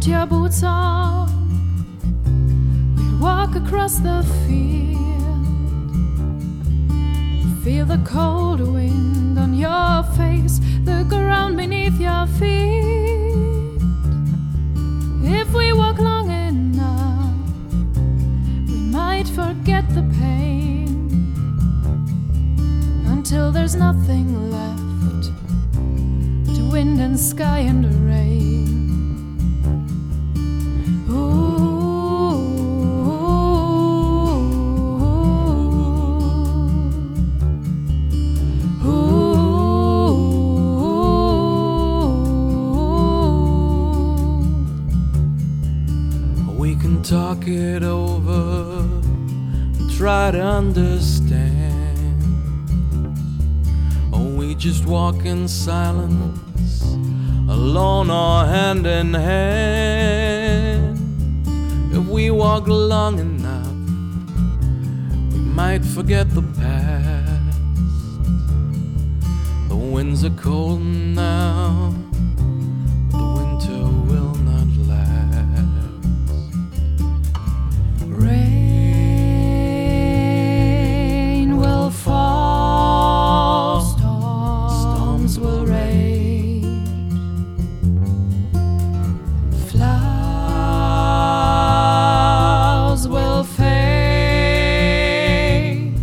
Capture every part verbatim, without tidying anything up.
Put your boots on, we'll walk across the field. Feel the cold wind on your face, the ground beneath your feet. If we walk long enough, we might forget the pain, until there's nothing left but wind and sky and rain. We can talk it over and try to understand, or we just walk in silence, alone or hand in hand. If we walk long enough, we might forget the past. The winds are cold now, but the winter will not last. Rain will fall, storms will rage, flowers will fade,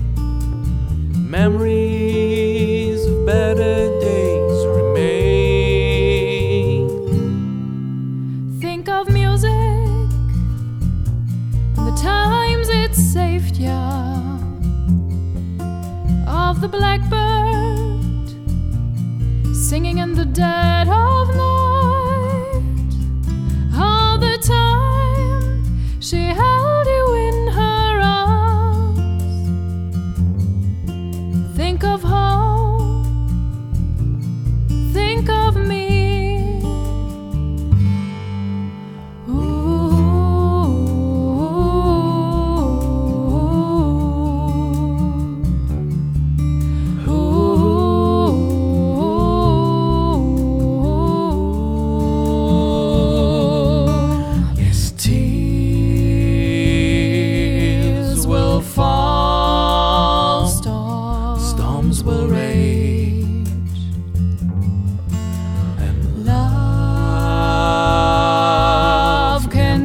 memories of better days remain. Think of music and the times it saved ya, of the blackbird singing in the dead of night, all the time she held you in her arms. Think of home, think of me. Storms will rage, And love can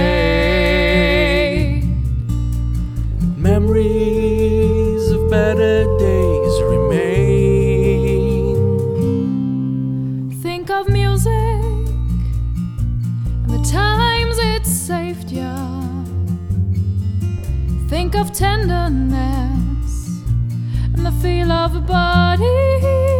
fade, memories of better days remain. think of music and the times it saved ya. Think of tenderness and the feel of a body